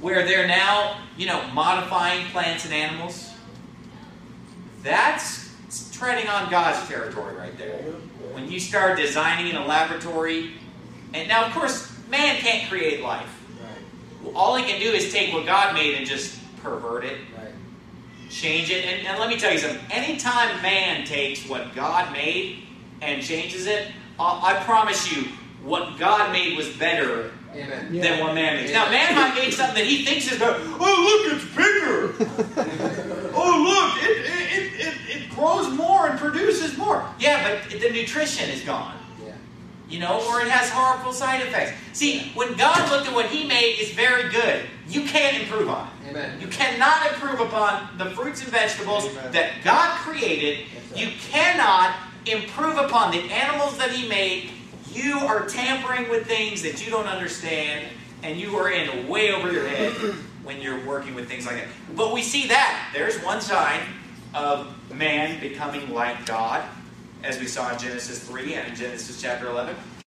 where they're now, modifying plants and animals. That's treading on God's territory right there. When you start designing in a laboratory, and now of course, man can't create life. Right. All he can do is take what God made and just pervert it, right. Change it. And let me tell you something. Anytime man takes what God made and changes it, I promise you, what God made was better than what man made. Now, man might make something that he thinks is good. Oh, look, it's bigger. Oh, look, it grows more and produces more. Yeah, but the nutrition is gone. Or it has harmful side effects. See, when God looked at what He made is very good, you can't improve on it. Amen. You cannot improve upon the fruits and vegetables that God created. You cannot improve upon the animals that He made. You are tampering with things that you don't understand, and you are in way over your head when you're working with things like that. But we see that. There's one sign of man becoming like God, as we saw in Genesis 3 and in Genesis chapter 11.